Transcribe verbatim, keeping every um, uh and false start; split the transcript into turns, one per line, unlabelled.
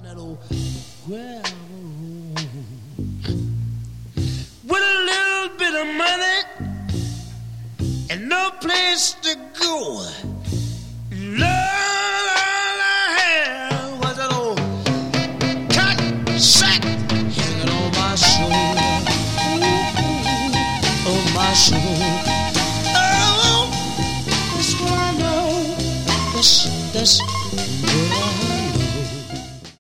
that old gravel road. With a little bit of money and no place to go. Lord, all I had was that old cotton sack.